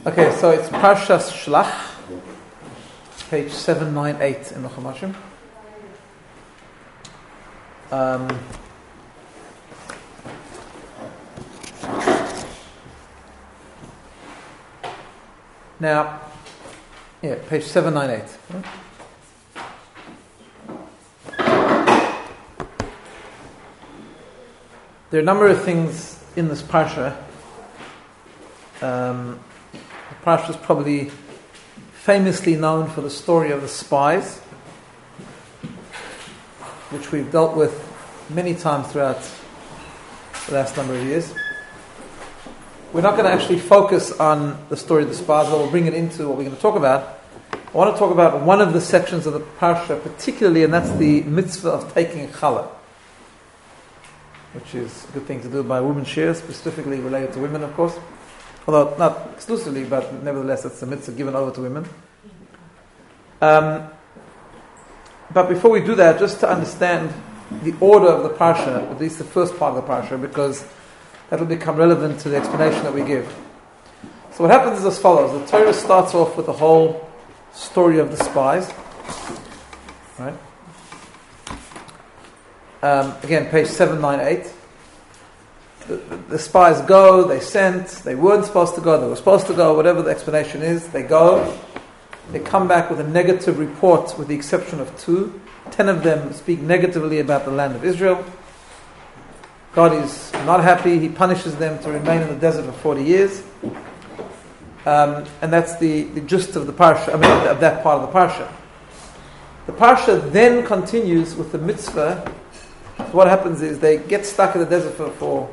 Okay, so it's Parshas Shlach, page 798 in the Chumashim. Now, page 798. There are a number of things in this parsha. The parsha is probably famously known for the story of the spies, which we've dealt with many times throughout the last number of years. We're not going to actually focus on the story of the spies, but we'll bring it into what we're going to talk about. I want to talk about one of the sections of the parsha particularly, and that's the mitzvah of taking challah, which is a good thing to do by women shir, specifically related to women, of course. Although not exclusively, but nevertheless it's a mitzvah given over to women. But before we do that, just to understand the order of the parsha, at least the first part of the parsha, because that will become relevant to the explanation that we give. So what happens is as follows. The Torah starts off with the whole story of the spies. Right? Again, page 798. The spies go, they sent, they weren't supposed to go, they were supposed to go, whatever the explanation is, they go. They come back with a negative report with the exception of 2. 10 of them speak negatively about the land of Israel. God is not happy, He punishes them to remain in the desert for 40 years. And that's the gist of the parsha, of that part of the parsha. The parsha then continues with the mitzvah. So what happens is they get stuck in the desert for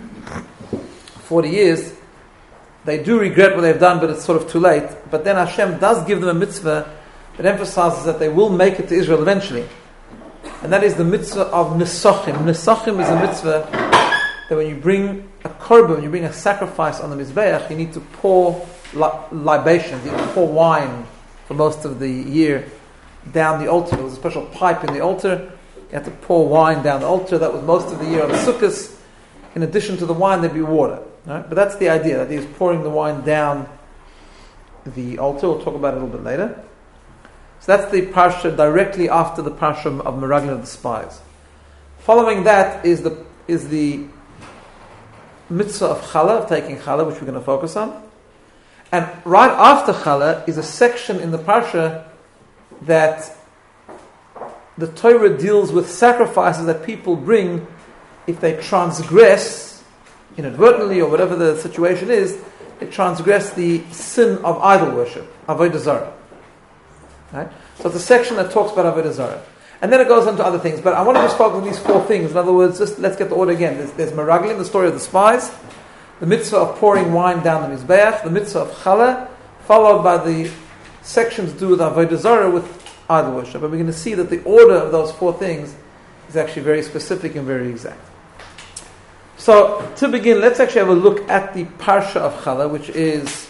40 years. They do regret what they've done, but it's sort of too late. But then Hashem does give them a mitzvah that emphasizes that they will make it to Israel eventually. And that is the mitzvah of Nesachim. Nesachim is a mitzvah that when you bring a korban, when you bring a sacrifice on the Mizbeach, you need to pour libations, you need to pour wine for most of the year down the altar. There was a special pipe in the altar. You had to pour wine down the altar. That was most of the year on the Sukkot. In addition to the wine, there'd be water. Right? But that's the idea. The idea is pouring the wine down the altar. We'll talk about it a little bit later. So that's the parsha directly after the parsha of Meraglim of the spies. Following that is the mitzvah of challah, of taking challah, which we're going to focus on. And right after challah is a section in the parsha that the Torah deals with sacrifices that people bring if they transgress, inadvertently or whatever the situation is, they transgress the sin of idol worship, avodah zarah. Right? So it's a section that talks about avodah zarah. And then it goes on to other things. But I want to just focus on these 4 things. In other words, just let's get the order again. There's Meraglim, the story of the spies, the mitzvah of pouring wine down the Mizbeach, the mitzvah of challah, followed by the sections to do with avodah zarah, with idol worship. And we're going to see that the order of those 4 things is actually very specific and very exact. So, to begin, let's actually have a look at the parsha of challah, which is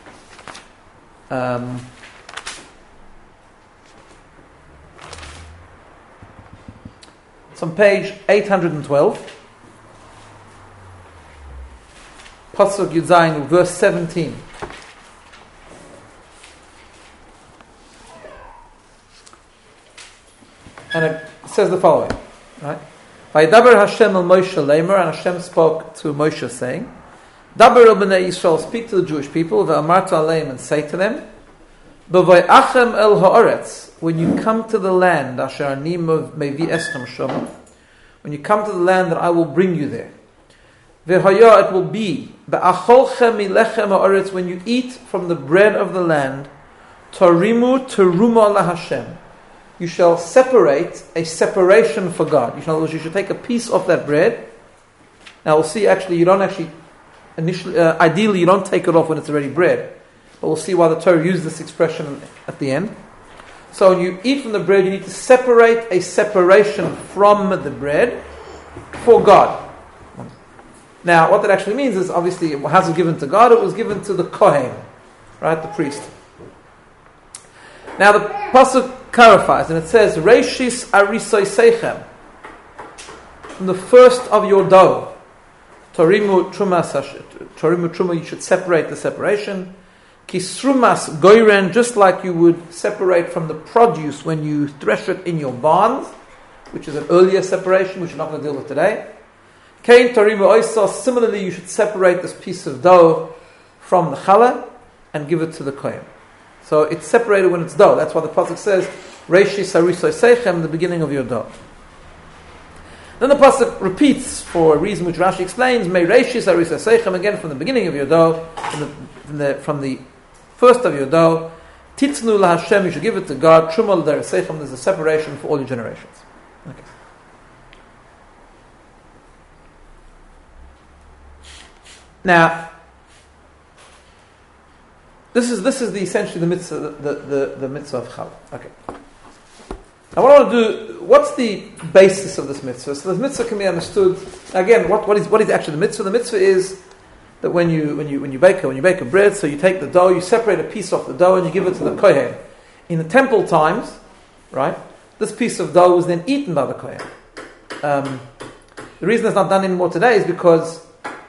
it's on page 812, Pasuk Yud Zayin, verse 17. And it says the following, right? Vayidaber Hashem el Moshe leimer, and Hashem spoke to Moshe saying, Daber el bnei Yisrael, speak to the Jewish people, ve'amarta aleim, and say to them, B'vayachem el ha'aretz, when you come to the land, asher ani mevi eschem shama, when you come to the land that I will bring you there, ve'haya, it will be, be'acholchem milechem ha'aretz, when you eat from the bread of the land, tarimu teruma la Hashem, you shall separate a separation for God. You should take a piece of that bread. Now we'll see. Actually, you don't actually initially. Ideally, you don't take it off when it's already bread. But we'll see why the Torah used this expression at the end. So when you eat from the bread, you need to separate a separation from the bread for God. Now, what that actually means is obviously it wasn't given to God; it was given to the Kohen, right, the priest. Now the pasuk clarifies, and it says, "Reishis arisoi seichem," from the first of your dough, torimu truma, you should separate the separation. Kisrumas goyren, just like you would separate from the produce when you thresh it in your barns, which is an earlier separation, which we're not going to deal with today. Kain Tarim Oisa, similarly you should separate this piece of dough from the challah and give it to the kohen. So it's separated when it's dough. That's why the pasuk says, Reishi Sarisoi Seichem, the beginning of your dough. Then the pasuk repeats for a reason which Rashi explains, May Reishi Sarisoi Seichem, again from the beginning of your dough, from the first of your dough, Titznu la Hashem, you should give it to God. Truma l'der seichem, there's a separation for all your generations. Okay. Now, this is essentially the mitzvah, the mitzvah of Chal. Okay. Now, what I want to do, what's the basis of this mitzvah? So this mitzvah can be understood. Again, what is actually the mitzvah? The mitzvah is that when you bake a bread, so you take the dough, you separate a piece off the dough, and you give it to the kohen. In the temple times, right, this piece of dough was then eaten by the kohen. The reason it's not done anymore today is because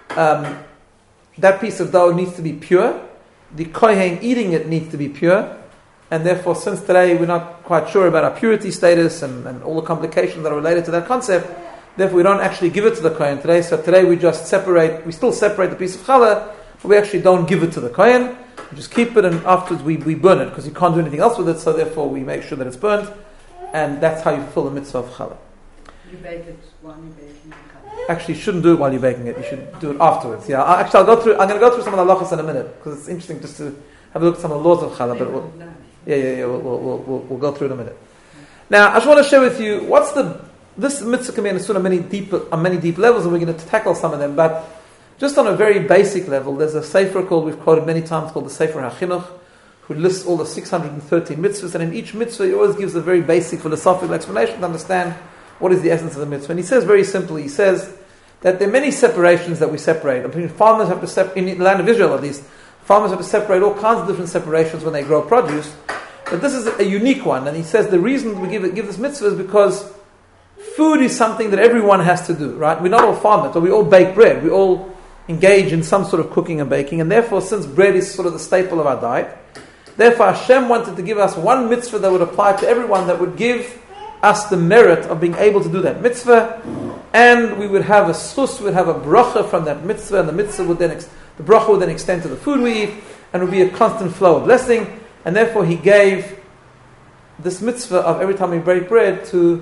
that piece of dough needs to be pure. The kohen eating it needs to be pure, and therefore, since today we're not quite sure about our purity status and all the complications that are related to that concept, therefore we don't actually give it to the kohen today. So today we still separate the piece of challah, but we actually don't give it to the kohen. We just keep it, and afterwards we burn it, because you can't do anything else with it, so therefore we make sure that it's burnt, and that's how you fulfill the mitzvah of challah. You bake it while you're baking the challah. Actually, you shouldn't do it while you're baking it. You should do it afterwards. Yeah. I'm going to go through some of the halachas in a minute, because it's interesting just to have a look at some of the laws of challah. But we'll go through it in a minute. Now, I just want to share with you this mitzvah can be understood on many deep levels, and we're going to tackle some of them. But just on a very basic level, there's a sefer we've quoted many times called the Sefer HaChinuch, who lists all the 613 mitzvahs, and in each mitzvah he always gives a very basic philosophical explanation to understand what is the essence of the mitzvah. And he says very simply, he says that there are many separations that we separate. I mean, farmers have to separate, in the land of Israel at least, farmers have to separate all kinds of different separations when they grow produce. But this is a unique one, and he says the reason we give this mitzvah is because food is something that everyone has to do, right? We're not all farmers, but we all bake bread. We all engage in some sort of cooking and baking, and therefore, since bread is sort of the staple of our diet, therefore Hashem wanted to give us one mitzvah that would apply to everyone, that would give us the merit of being able to do that mitzvah, and we would have a sus, we would have a bracha from that mitzvah, and the mitzvah would then, the bracha would then extend to the food we eat, and would be a constant flow of blessing, and therefore he gave this mitzvah of every time we break bread to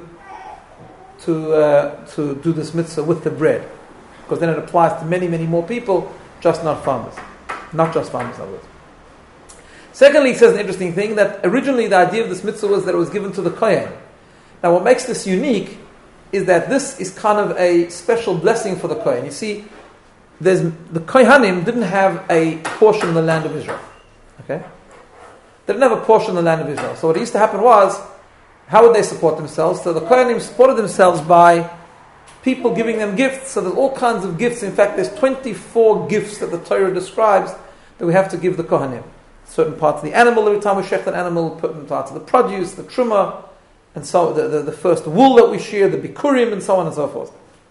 do this mitzvah with the bread, because then it applies to many, many more people, just not farmers, not just farmers, in other words. Secondly, he says an interesting thing, that originally the idea of this mitzvah was that it was given to the kohen. Now, what makes this unique is that this is kind of a special blessing for the kohen. You see, the kohanim didn't have a portion in the land of Israel. Okay, they didn't have a portion in the land of Israel. So what used to happen was, how would they support themselves? So the kohanim supported themselves by people giving them gifts. So there's all kinds of gifts. In fact, there's 24 gifts that the Torah describes that we have to give the kohanim. Certain parts of the animal, every time we shecht an animal, certain parts of the produce, the truma, and so the first wool that we shear, the bikurim, and so on and so forth.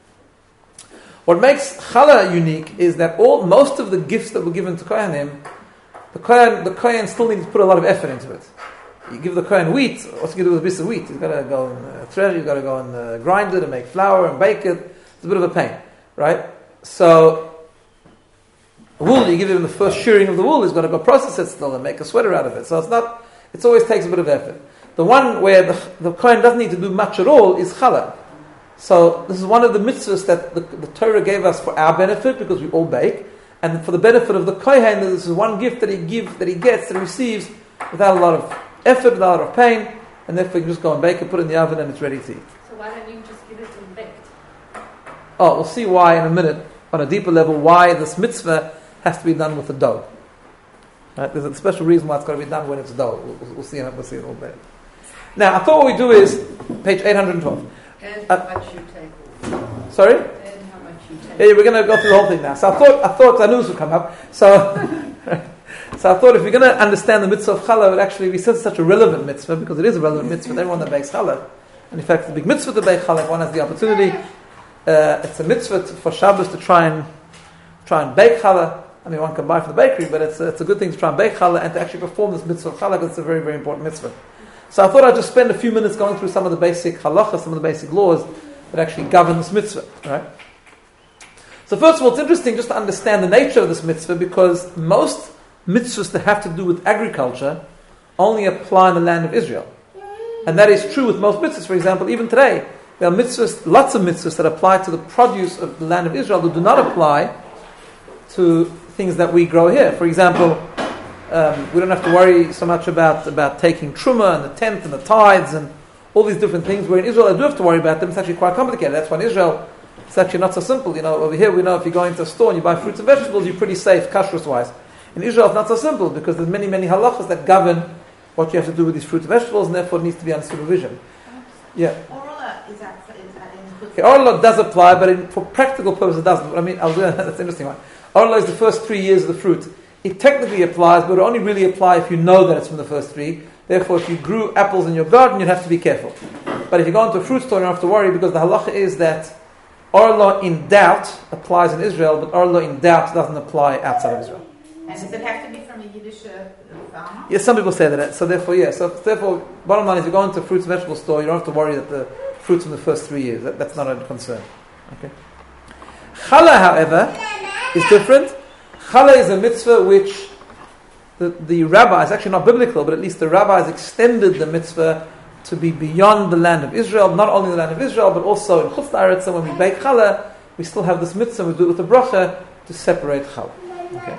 What makes challah unique is that most of the gifts that were given to kohanim, the kohen still needs to put a lot of effort into it. You give the kohen wheat, what's he going to do with a piece of wheat? He's got to go and thread it, you've got to go and grind it and make flour and bake it. It's a bit of a pain, right? So, wool, you give him the first shearing of the wool, he's got to go process it still and make a sweater out of it. So it always takes a bit of effort. The one where the kohen doesn't need to do much at all is challah. So this is one of the mitzvahs that the Torah gave us for our benefit, because we all bake, and for the benefit of the kohen, this is one gift that he receives without a lot of effort, without a lot of pain, and therefore you can just go and bake it, put it in the oven, and it's ready to eat. So why don't you just give it in baked? Oh, we'll see why in a minute, on a deeper level, why this mitzvah has to be done with the dough. Right? There's a special reason why it's got to be done when it's dough. We'll see in a little bit. Now, I thought what we do is, page 812. And how much you take? Sorry? And how much you take? Yeah, we're going to go through the whole thing now. So I thought I knew this would come up. So I thought if we're going to understand the mitzvah of challah, it would actually be such a relevant mitzvah, because it is a relevant mitzvah for everyone that bakes challah. And in fact, it's a big mitzvah to bake challah if one has the opportunity. It's a mitzvah for Shabbos to try and bake challah. I mean, one can buy from the bakery, but it's a good thing to try and bake challah and to actually perform this mitzvah of challah, because it's a very, very important mitzvah. So I thought I'd just spend a few minutes going through some of the basic halachas, some of the basic laws that actually govern this mitzvah, right? So first of all, it's interesting just to understand the nature of this mitzvah, because most mitzvahs that have to do with agriculture only apply in the land of Israel. And that is true with most mitzvahs. For example, even today, there are mitzvahs, lots of mitzvahs that apply to the produce of the land of Israel that do not apply to things that we grow here. For example, we don't have to worry so much about taking truma and the tenth and the tithes and all these different things, where in Israel I do have to worry about them. It's actually quite complicated. That's why in Israel it's actually not so simple. You know, over here we know if you go into a store and you buy fruits and vegetables, you're pretty safe, kashrus-wise. In Israel it's not so simple, because there's many, many halachas that govern what you have to do with these fruits and vegetables, and therefore it needs to be under supervision. Yeah. Orla is in Okay, Orla does apply, but for practical purposes it doesn't. I mean, that's an interesting one. Orla is the first 3 years of the fruit. It technically applies, but it only really apply if you know that it's from the first 3. Therefore, if you grew apples in your garden, you'd have to be careful. But if you go into a fruit store, you don't have to worry, because the halacha is that Orla in doubt applies in Israel, but Orla in doubt doesn't apply outside of Israel. And does it have to be from a Yiddish farmer? Yes, some people say that. So therefore, bottom line is, you go into a fruits and vegetable store, you don't have to worry that the fruits from the first 3 years. That's not a concern. Okay. Challah, however, is different. Challah is a mitzvah which the rabbi, it's actually not biblical, but at least the rabbis extended the mitzvah to be beyond the land of Israel, not only the land of Israel, but also in Chutz La'aretz. So when we bake challah, we still have this mitzvah, we do it with a bracha to separate challah. Okay.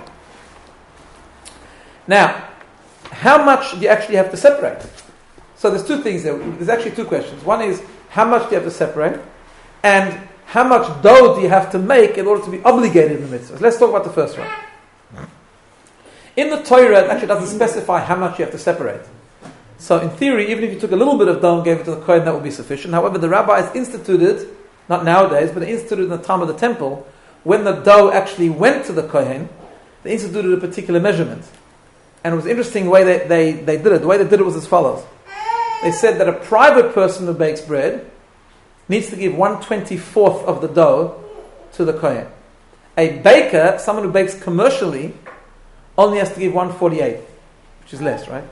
Now, how much do you actually have to separate? So there's two things there. There's actually two questions. One is, how much do you have to separate? And how much dough do you have to make in order to be obligated in the mitzvah? Let's talk about the first one. In the Torah, it actually doesn't specify how much you have to separate. So in theory, even if you took a little bit of dough and gave it to the Kohen, that would be sufficient. However, the rabbis instituted, not nowadays, but they instituted in the time of the temple, when the dough actually went to the Kohen, they instituted a particular measurement. And it was interesting the way they did it. The way they did it was as follows. They said that a private person who bakes bread needs to give 1/24 of the dough to the Kohen. A baker, someone who bakes commercially, only has to give 1/48, which is less, right?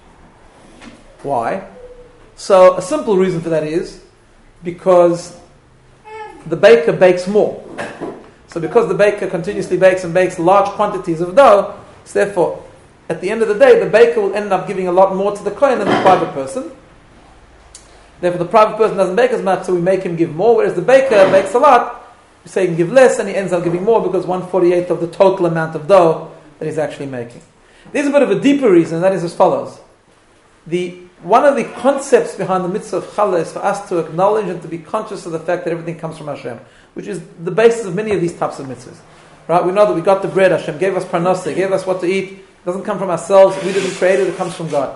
Why? So a simple reason for that is because the baker bakes more. So because the baker continuously bakes and bakes large quantities of dough, so therefore, at the end of the day, the baker will end up giving a lot more to the Kohen than the private person. Therefore, the private person doesn't bake as much, so we make him give more, whereas the baker bakes a lot, we say he can give less, and he ends up giving more because 1/48 of the total amount of dough that he's actually making. There's a bit of a deeper reason, and that is as follows. One of the concepts behind the mitzvah of challah is for us to acknowledge and to be conscious of the fact that everything comes from Hashem, which is the basis of many of these types of mitzvahs. Right? We know that we got the bread, Hashem gave us parnasa, gave us what to eat. It doesn't come from ourselves, we didn't create it comes from God.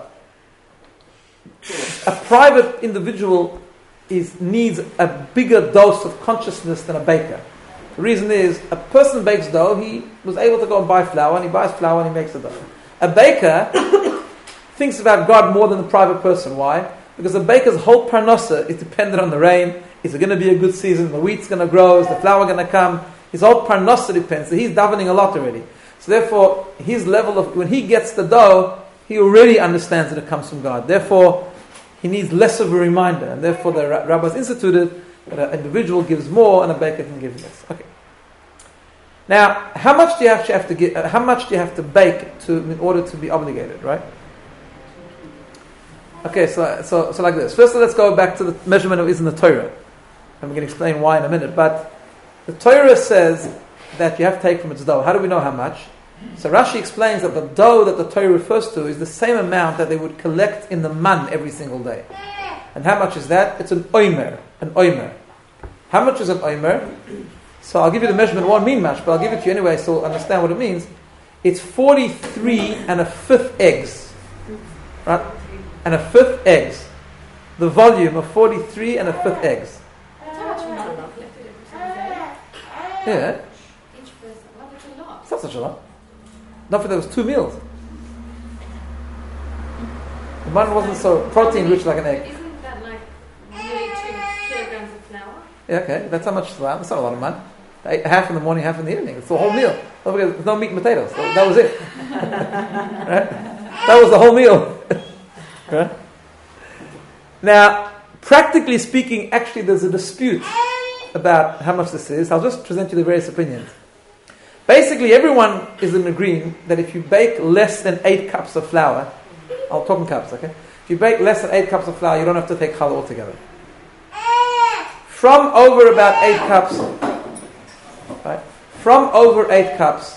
A private individual needs a bigger dose of consciousness than a baker. The reason is, a person bakes dough, he was able to go and buy flour, and he buys flour and he makes the dough. A baker thinks about God more than the private person. Why? Because the baker's whole parnasa is dependent on the rain. Is it going to be a good season? The wheat's going to grow? Is the flour going to come? His whole parnasa depends. So he's davening a lot already. So therefore, his level of, when he gets the dough, he already understands that it comes from God. Therefore, he needs less of a reminder. And therefore, the rabbis instituted that an individual gives more and a baker can give less. Okay. Now, how much do you actually have to give? How much do you have to bake in order to be obligated? Right? Okay. So like this. First, let's go back to the measurement of is in the Torah, and we're going to explain why in a minute. But the Torah says that you have to take from its dough. How do we know how much? So Rashi explains that the dough that the Torah refers to is the same amount that they would collect in the man every single day. And how much is that? It's an oimer. An oimer. How much is an oimer? So I'll give you the measurement. It won't mean much, but I'll give it to you anyway so you'll understand what it means. It's 43 1/5 eggs. Right? And 1/5 eggs. The volume of 43 1/5 eggs. That's how much we not enough left every single day. Yeah. Each person. Well, that's a lot. It's not such a lot. Not for there was 2 meals. The man wasn't so protein rich like an egg. Isn't that like nearly 2 kilograms of flour? Yeah, okay. That's how much flour. That's not a lot of man. Half in the morning, half in the evening. It's the whole meal. Don't forget, there's no meat and potatoes. That was it. Right? That was the whole meal. Right? Now, practically speaking, actually there's a dispute about how much this is. I'll just present you the various opinions. Basically, everyone is in agreement that if you bake less than 8 cups of flour, I'll talk in cups, okay? If you bake less than 8 cups of flour, you don't have to take challah altogether. From over about 8 cups, right? From over 8 cups,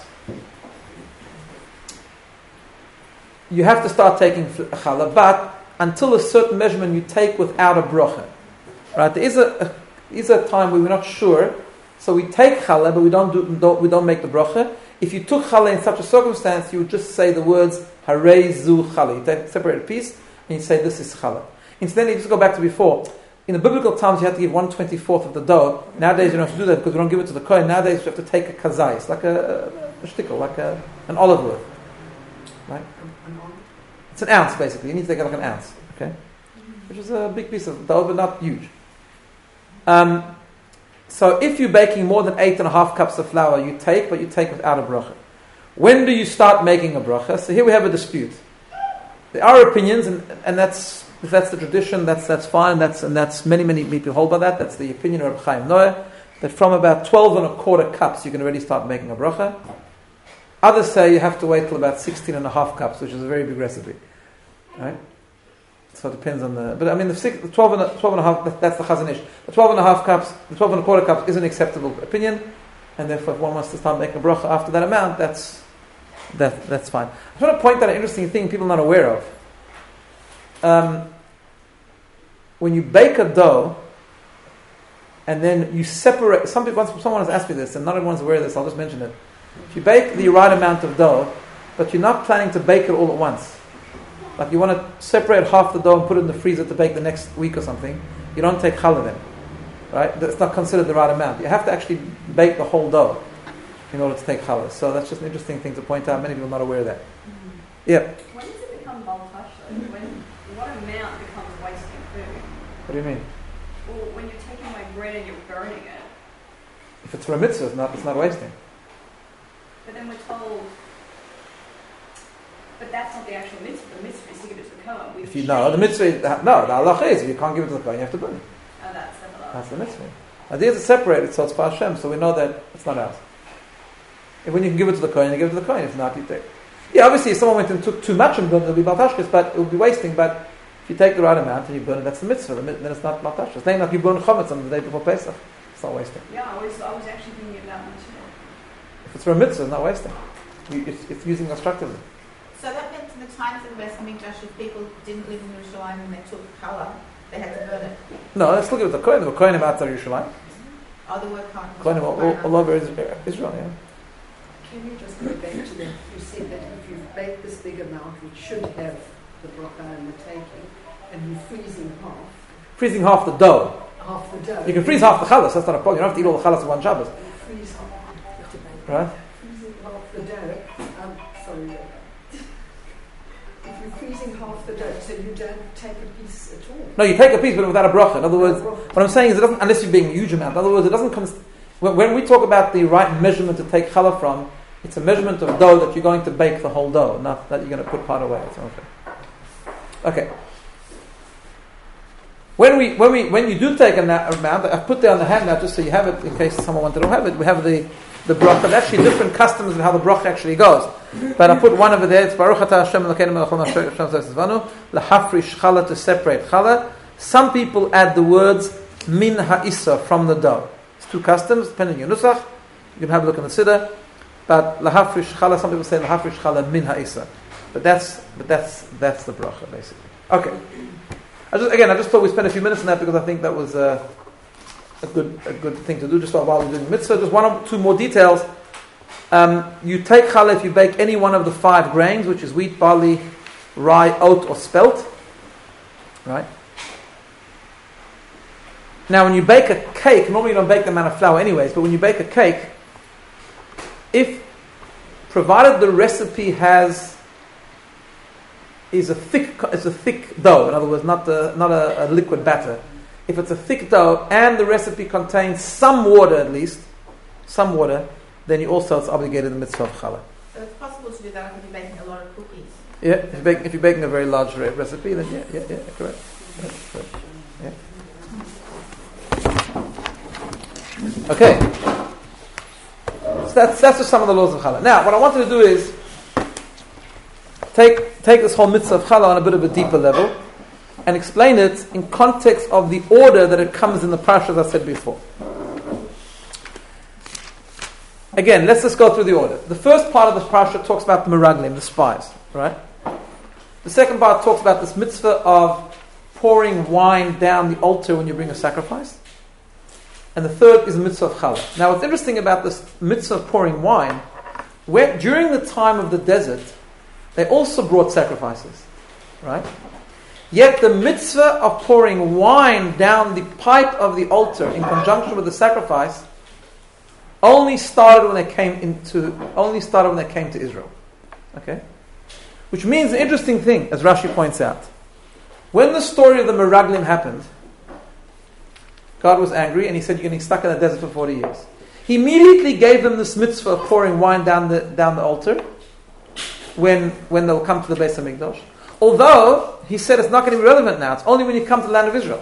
you have to start taking challah, but until a certain measurement you take without a bracha. Right? There is a time where we're not sure, so we take challah, but we don't make the bracha. If you took challah in such a circumstance, you would just say the words harei zu challah. You take separate a piece and you say this is challah. Incidentally, just go back to before. In the biblical times, you had to give 1/24 of the dough. Nowadays, you don't have to do that because we don't give it to the kohen. Nowadays, you have to take a kazais, like a shtickle, like an olive worth. Right? It's an ounce, basically. You need to take it like an ounce, okay? Which is a big piece of dough, but not huge. So if you're baking more than 8.5 cups of flour, you take without a bracha. When do you start making a bracha? So here we have a dispute. There are opinions, and if that's the tradition, that's fine. That's many people hold by that. That's the opinion of Reb Chaim Noah, that from about 12.25 cups you can already start making a bracha. Others say you have to wait till about 16.5 cups, which is a very big recipe, right? So it depends on but I mean the 12.5, that's the Chazon Ish. The 12.5 cups, the 12.25 cups is an acceptable opinion, and therefore if one wants to start making a bracha after that amount, that's fine. I want to point out an interesting thing people are not aware of. When you bake a dough, and then you separate, someone has asked me this, and not everyone's aware of this, I'll just mention it. If you bake the right amount of dough, but you're not planning to bake it all at once, like you want to separate half the dough and put it in the freezer to bake the next week or something, you don't take challah then, right? That's not considered the right amount. You have to actually bake the whole dough in order to take challah. So that's just an interesting thing to point out. Many people are not aware of that. Yeah. When does it become maltash though? What amount becomes wasting food? What do you mean? Well, when you're taking my bread and you're burning it. If it's for a mitzvah, it's not wasting. But then we're told, but that's not the actual mitzvah. The mitzvah is to give it to the kohen. If you know the mitzvah, the halacha is if you can't give it to the kohen, you have to burn it. Oh, that's the halacha. That's the mitzvah. The idea is to separate it, so it's for Hashem, so we know that it's not ours. If when you can give it to the kohen, you give it to the kohen. If not, you take. Yeah, obviously, if someone went and took too much and burned it, it would be maltashkes, but it would be wasting. But if you take the right amount and you burn it, that's the mitzvah. Then it's not maltashkes. It's like you burn chametz on the day before Pesach. It's not wasting. Yeah, I was actually thinking about that too. If it's for a mitzvah, it's not wasting. It's using constructively. So that meant in the times of the Beis Hamikdash, if people didn't live in Yerushalayim and they took challah, they had to burn it. No, let's look at the Kohen. The Kohenim outside Yerushalayim. Oh, the word Kohenim all over Israel, yeah. Can you just go back to that? You said that if you bake this big amount, which should have the bracha and the taking, and you freezing half. Freezing half the dough. Half the dough. You can freeze half the chalas. That's not a problem. You don't have to eat all the chalas in one Shabbos. Freeze half. Right? Freezing half the dough. Sorry. If you're freezing half the dough, so you don't take a piece at all. No, you take a piece, but without a bracha. In other words, what I'm saying is, it doesn't, unless you're being a huge amount. In other words, it doesn't come. When we talk about the right measurement to take challah from, it's a measurement of dough that you're going to bake the whole dough, not that you're going to put part away. Okay. When you do take an amount, I've put there on the handout just so you have it in case someone wanted to have it. We have the bracha. There's actually different customs of how the bracha actually goes. But I put one over there. It's Baruch Atah Hashem Elokeinu melech haolam asher tzivanu lahafrish challah, to separate challah. Some people add the words min ha'isa, from the dough. It's two customs depending on your nusach. You can have a look in the siddur. But lahafrish challah, some people say lahafrish challah min ha'isa. But that's the bracha basically. Okay. I just thought we'd spend a few minutes on that because I think that was a good thing to do just while we're doing the mitzvah. Just one or two more details. You take challah if you bake any one of the 5 grains, which is wheat, barley, rye, oat, or spelt. Right? Now, when you bake a cake, normally you don't bake the amount of flour anyways, but when you bake a cake, provided the recipe is a thick dough, in other words, not a liquid batter. If it's a thick dough and the recipe contains some water at least, then you also it's obligated the mitzvah of challah. So it's possible to do that if you're baking a lot of cookies. Yeah, if you're baking a very large recipe, then yeah, correct. Yeah. Okay. So that's just some of the laws of challah. Now, what I wanted to do is take this whole mitzvah of challah on a bit of a deeper level and explain it in context of the order that it comes in the parsha, as I said before. Again, let's just go through the order. The first part of the parsha talks about the meraglim, the spies, right? The second part talks about this mitzvah of pouring wine down the altar when you bring a sacrifice. And the third is the mitzvah of challah. Now, what's interesting about this mitzvah of pouring wine, where during the time of the desert, they also brought sacrifices, right? Yet the mitzvah of pouring wine down the pipe of the altar in conjunction with the sacrifice only started when they came to Israel. Okay? Which means an interesting thing, as Rashi points out. When the story of the meraglim happened, God was angry and he said, you're getting stuck in the desert for 40 years. He immediately gave them this mitzvah of pouring wine down the altar when they'll come to the Beis HaMikdash. Although, he said it's not going to be relevant now. It's only when you come to the land of Israel.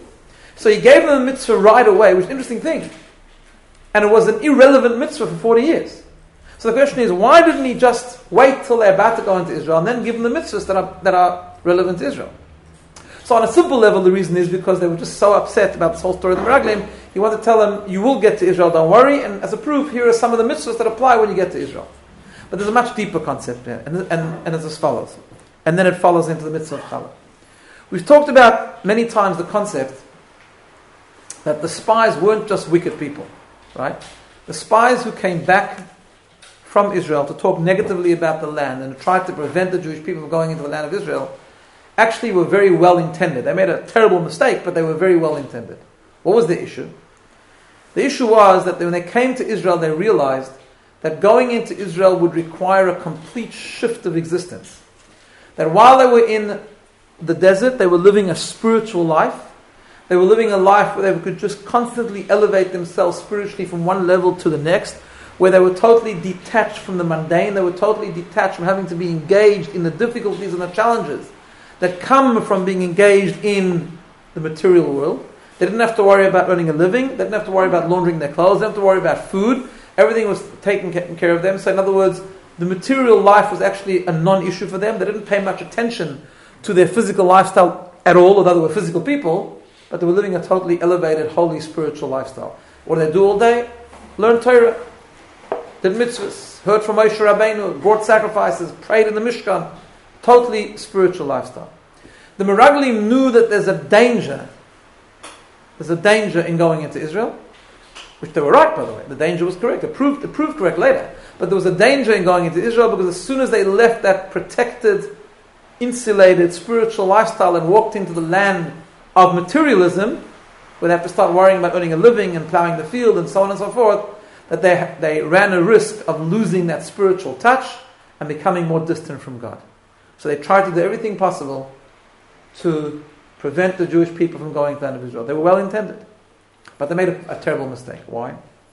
So he gave them the mitzvah right away, which is an interesting thing. And it was an irrelevant mitzvah for 40 years. So the question is, why didn't he just wait till they're about to go into Israel and then give them the mitzvahs that are relevant to Israel? So on a simple level, the reason is because they were just so upset about this whole story of the meraglim. He wanted to tell them, you will get to Israel, don't worry. And as a proof, here are some of the mitzvahs that apply when you get to Israel. But there's a much deeper concept there. And it's as follows. And then it follows into the mitzvah of challah. We've talked about many times the concept that the spies weren't just wicked people. Right? The spies who came back from Israel to talk negatively about the land and tried to prevent the Jewish people from going into the land of Israel actually were very well intended. They made a terrible mistake, but they were very well intended. What was the issue? The issue was that when they came to Israel, they realized that going into Israel would require a complete shift of existence. That while they were in the desert, they were living a spiritual life. They were living a life where they could just constantly elevate themselves spiritually from one level to the next, where they were totally detached from the mundane. They were totally detached from having to be engaged in the difficulties and the challenges that come from being engaged in the material world. They didn't have to worry about earning a living. They didn't have to worry about laundering their clothes. They didn't have to worry about food. Everything was taken care of them. So in other words, the material life was actually a non-issue for them. They didn't pay much attention to their physical lifestyle at all, although they were physical people, but they were living a totally elevated, holy, spiritual lifestyle. What did they do all day? Learn Torah, did mitzvahs, heard from Moshe Rabbeinu, brought sacrifices, prayed in the Mishkan. Totally spiritual lifestyle. The meraglim knew that there's a danger. There's a danger in going into Israel, which they were right, by the way. The danger was correct. It proved correct later. But there was a danger in going into Israel because as soon as they left that protected, insulated spiritual lifestyle and walked into the land of materialism, where they have to start worrying about earning a living and plowing the field and so on and so forth, that they ran a risk of losing that spiritual touch and becoming more distant from God. So they tried to do everything possible to prevent the Jewish people from going to the land of Israel. They were well intended, but they made a terrible mistake. Why?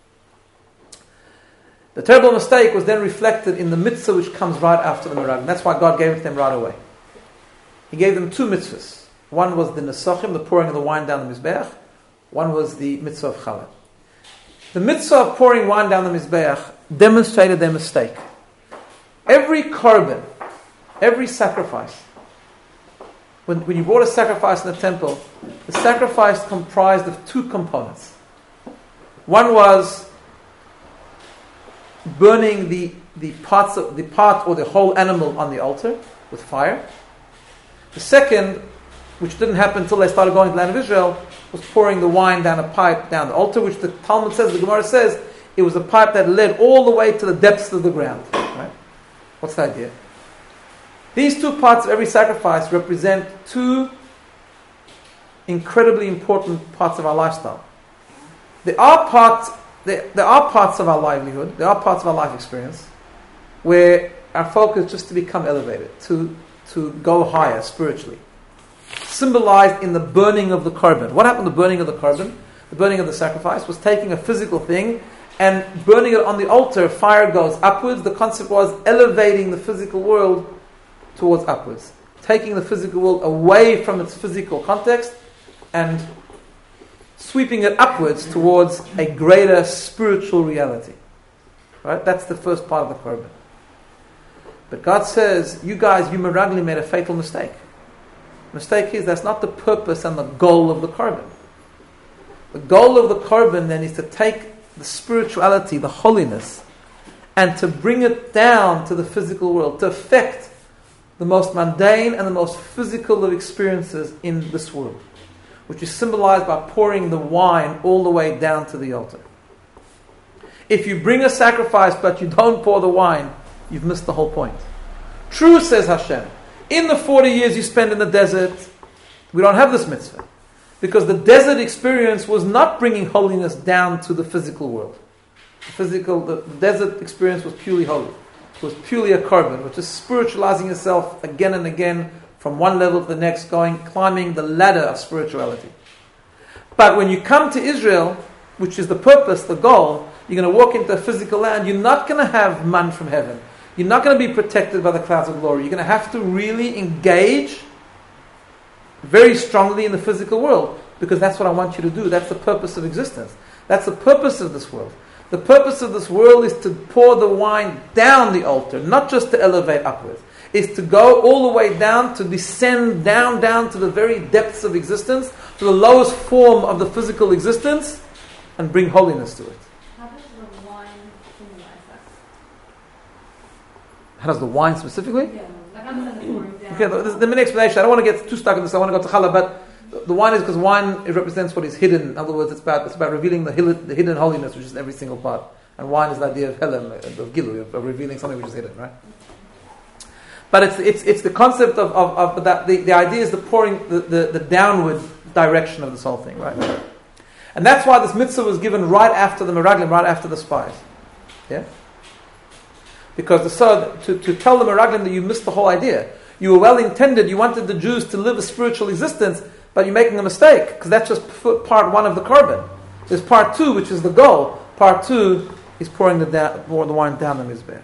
The terrible mistake was then reflected in the mitzvah which comes right after the meraglim. That's why God gave it to them right away. He gave them two mitzvahs. One was the nesachim, the pouring of the wine down the mizbeach. One was the mitzvah of challah. The mitzvah of pouring wine down the mizbeach demonstrated their mistake. Every korban, every sacrifice, when you brought a sacrifice in the temple, the sacrifice comprised of two components. One was burning the part or the whole animal on the altar with fire. The second, which didn't happen until they started going to the land of Israel, was pouring the wine down a pipe down the altar, which the Talmud says, the Gemara says, it was a pipe that led all the way to the depths of the ground. Right? What's the idea? These two parts of every sacrifice represent two incredibly important parts of our lifestyle. There are parts of our livelihood, there are parts of our life experience where our focus is just to become elevated, to go higher spiritually. Symbolized in the burning of the korban. What happened to the burning of the korban? The burning of the sacrifice was taking a physical thing and burning it on the altar, fire goes upwards. The concept was elevating the physical world towards upwards, taking the physical world away from its physical context and sweeping it upwards towards a greater spiritual reality. Right? That's the first part of the korban. But God says, you guys, you meraglim made a fatal mistake. Mistake is that's not the purpose and the goal of the korban. The goal of the korban then is to take the spirituality, the holiness, and to bring it down to the physical world, to affect the most mundane and the most physical of experiences in this world, which is symbolized by pouring the wine all the way down to the altar. If you bring a sacrifice but you don't pour the wine, you've missed the whole point. True, says Hashem, in the 40 years you spend in the desert, we don't have this mitzvah. Because the desert experience was not bringing holiness down to the physical world. The desert experience was purely holy. It was purely a korban, which is spiritualizing yourself again and again from one level to the next, climbing the ladder of spirituality. But when you come to Israel, which is the purpose, the goal, you're going to walk into a physical land, you're not going to have man from heaven. You're not going to be protected by the clouds of glory. You're going to have to really engage very strongly in the physical world, because that's what I want you to do. That's the purpose of existence. That's the purpose of this world. The purpose of this world is to pour the wine down the altar, not just to elevate upwards. It's to go all the way down, to descend down to the very depths of existence, to the lowest form of the physical existence, and bring holiness to it. How does the wine symbolize that? How does the wine specifically? Yeah, like I'm going to pouring down. Okay, the main explanation, I don't want to get too stuck in this, I want to go to challah, but the wine is because wine, it represents what is hidden. In other words, it's about revealing the hidden holiness, which is in every single part. And wine is the idea of helem, of gilu, of revealing something which is hidden, right? But it's the concept of that. The idea is the pouring, the downward direction of this whole thing, right? And that's why this mitzvah was given right after the meraglim, right after the spies. Yeah? Because to tell the meraglim that you missed the whole idea. You were well intended, you wanted the Jews to live a spiritual existence, but you're making a mistake, because that's just part one of the korban. There's part two, which is the goal. Part two is pouring the wine down the mizbech.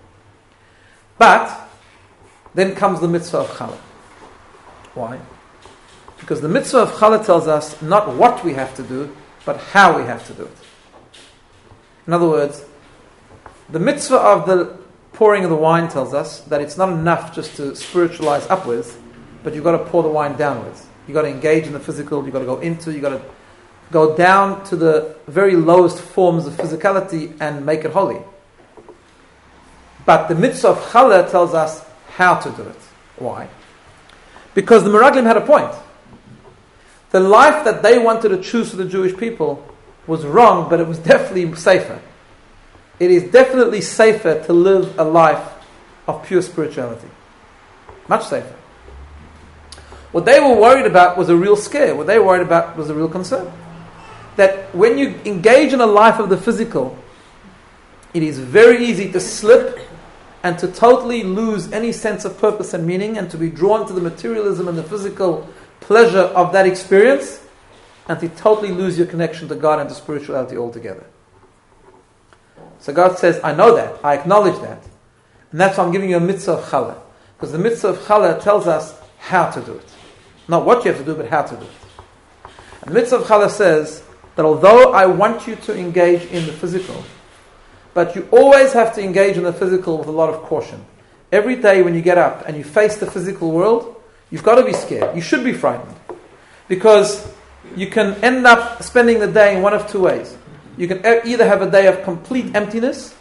But then comes the mitzvah of challah. Why? Because the mitzvah of challah tells us not what we have to do, but how we have to do it. In other words, the mitzvah of the pouring of the wine tells us that it's not enough just to spiritualize upwards, but you've got to pour the wine downwards. You've got to engage in the physical, you've got to go into, you've got to go down to the very lowest forms of physicality and make it holy. But the mitzvah of challah tells us how to do it. Why? Because the meraglim had a point. The life that they wanted to choose for the Jewish people was wrong, but it was definitely safer. It is definitely safer to live a life of pure spirituality. Much safer. What they were worried about was a real scare. What they were worried about was a real concern. That when you engage in a life of the physical, it is very easy to slip and to totally lose any sense of purpose and meaning, and to be drawn to the materialism and the physical pleasure of that experience, and to totally lose your connection to God and to spirituality altogether. So God says, I know that, I acknowledge that, and that's why I'm giving you a mitzvah of challah, because the mitzvah of challah tells us how to do it. Not what you have to do, but how to do it. And the mitzvah of challah says that although I want you to engage in the physical, but you always have to engage in the physical with a lot of caution. Every day when you get up and you face the physical world, you've got to be scared. You should be frightened. Because you can end up spending the day in one of two ways. You can either have a day of complete emptiness,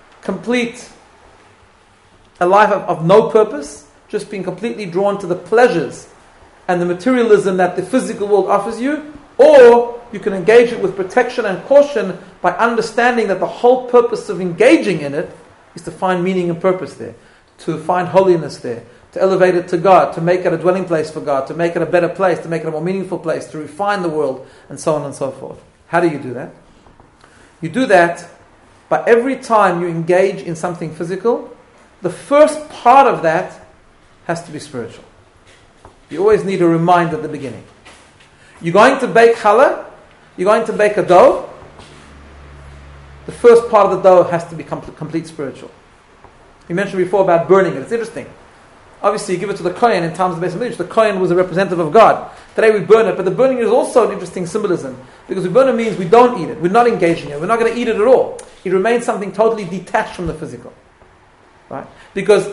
a life of no purpose, just being completely drawn to the pleasures and the materialism that the physical world offers you, or you can engage it with protection and caution by understanding that the whole purpose of engaging in it is to find meaning and purpose there, to find holiness there, to elevate it to God, to make it a dwelling place for God, to make it a better place, to make it a more meaningful place, to refine the world, and so on and so forth. How do you do that? You do that by every time you engage in something physical, the first part of that has to be spiritual. You always need a reminder at the beginning. You're going to bake challah, you're going to bake a dough. the first part of the dough has to be complete spiritual. We mentioned before about burning it. It's interesting. Obviously, you give it to the Kohen in times of the Beis Hamikdash. The Kohen was a representative of God. Today we burn it, but the burning is also an interesting symbolism, because we burn it means we don't eat it. We're not engaging in it. We're not going to eat it at all. It remains something totally detached from the physical, right? Because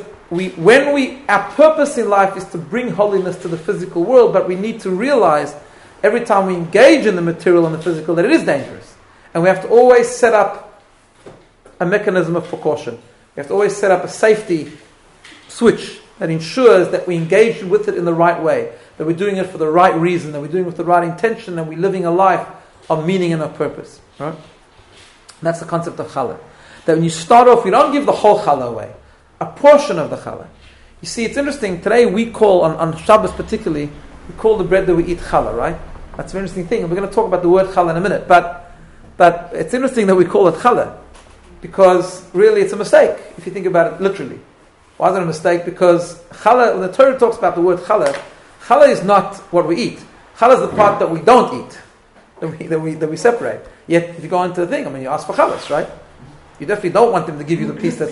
our purpose in life is to bring holiness to the physical world, but we need to realize every time we engage in the material and the physical that it is dangerous, and we have to always set up a mechanism of precaution. We have to always set up a safety switch that ensures that we engage with it in the right way, that we're doing it for the right reason, that we're doing it with the right intention, and we're living a life of meaning and of purpose. Right? And that's the concept of challah. That when you start off, you don't give the whole challah away, a portion of the challah. You see, it's interesting, today we call, on Shabbos particularly, we call the bread that we eat challah, right? That's an interesting thing, and we're going to talk about the word challah in a minute, but it's interesting that we call it challah, because really it's a mistake, if you think about it literally. Why is it a mistake? Because challah, when the Torah talks about the word challah, challah is not what we eat. Challah is the part that we don't eat, that we separate. Yet, if you go into the thing, you ask for challah, right? You definitely don't want them to give you the piece that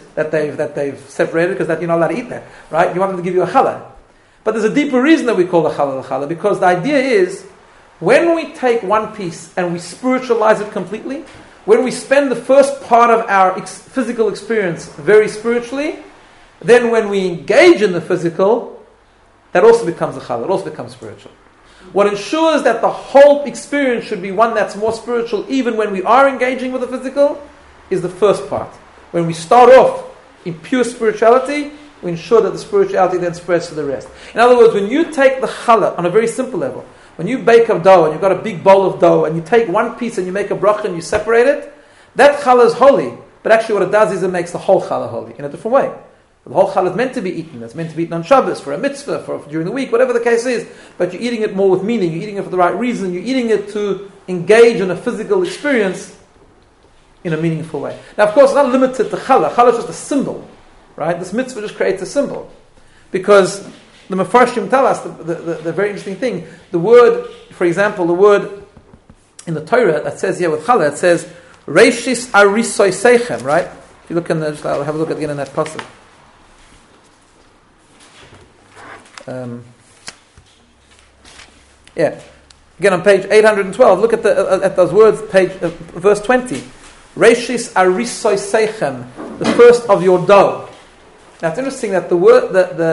they've separated, because you're not allowed to eat that, right? You want them to give you a challah. But there's a deeper reason that we call the challah, because the idea is, when we take one piece and we spiritualize it completely, when we spend the first part of our physical experience very spiritually, then when we engage in the physical, that also becomes a challah, it also becomes spiritual. What ensures that the whole experience should be one that's more spiritual even when we are engaging with the physical is the first part. When we start off in pure spirituality, we ensure that the spirituality then spreads to the rest. In other words, when you take the challah on a very simple level, when you bake a dough and you've got a big bowl of dough and you take one piece and you make a bracha and you separate it, that challah is holy. But actually what it does is it makes the whole challah holy in a different way. The whole challah is meant to be eaten. It's meant to be eaten on Shabbos, for a mitzvah, for during the week, whatever the case is. But you're eating it more with meaning. You're eating it for the right reason. You're eating it to engage in a physical experience in a meaningful way. Now, of course, it's not limited to challah. Challah is just a symbol, right? This mitzvah just creates a symbol. Because the Mefarshim tell us the very interesting thing. The word, for example, the word in the Torah that says here with challah, it says, Reishis Arisoy Seichem, right? If you look in the, I'll have a look again in that passage. Again on page 812, look at those words, verse 20. Reishis Arisoy Seichem, the first of your dough. Now it's interesting that the word,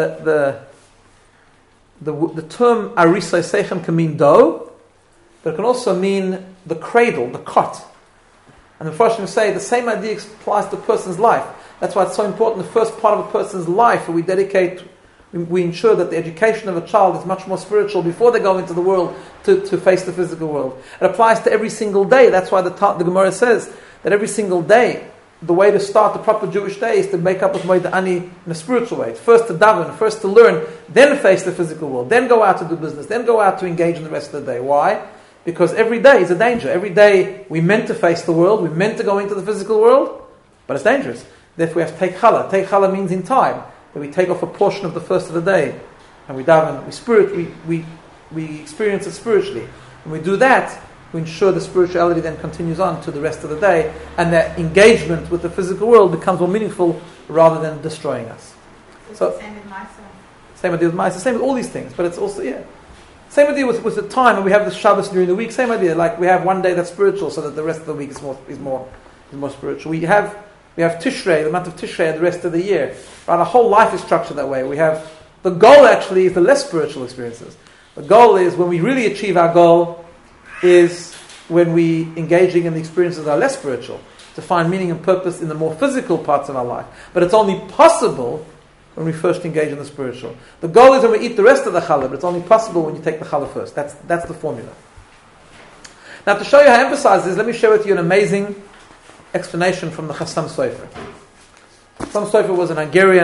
the term Arisoy Seichem can mean dough, but it can also mean the cradle, the cot. And the Mepharshim say the same idea applies to a person's life. That's why it's so important. The first part of a person's life, we ensure that the education of a child is much more spiritual before they go into the world to face the physical world. It applies to every single day. That's why the Gemara says that every single day, the way to start the proper Jewish day is to make up with Moed Ani in a spiritual way. First to daven, first to learn, then face the physical world, then go out to do business, then go out to engage in the rest of the day. Why? Because every day is a danger. Every day we're meant to face the world, we're meant to go into the physical world, but it's dangerous. Therefore we have to take challah. Take challah means in time, that we take off a portion of the first of the day, and we daven, we experience it spiritually. When we do that, we ensure the spirituality then continues on to the rest of the day, and that engagement with the physical world becomes more meaningful rather than destroying us. So, same with Maisa. Same idea with Maisa, same with all these things, but it's also, same idea with the time, and we have the Shabbos during the week, same idea, like we have one day that's spiritual so that the rest of the week is more spiritual. We have Tishrei, the month of Tishrei, the rest of the year. Right? Our whole life is structured that way. We have, the goal actually is the less spiritual experiences. The goal is, when we really achieve our goal, is when we engaging in the experiences that are less spiritual, to find meaning and purpose in the more physical parts of our life. But it's only possible when we first engage in the spiritual. The goal is when we eat the rest of the challah, but it's only possible when you take the challah first. That's the formula. Now, to show you how I emphasize this, let me share with you an amazing explanation from the Chassam Sofer. Chassam Sofer was an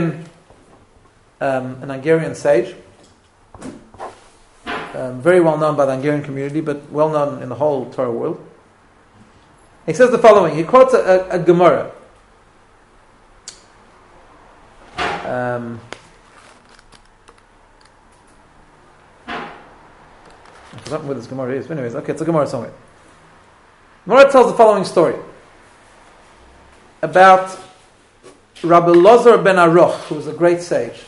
Hungarian sage, very well known by the Hungarian community, but well known in the whole Torah world. He says the following. He quotes a Gemara. I've forgotten where this Gemara is. But anyways, okay, it's a Gemara somewhere. Gemara tells the following story. about Rabbi Elazar ben Aruch, who was a great sage.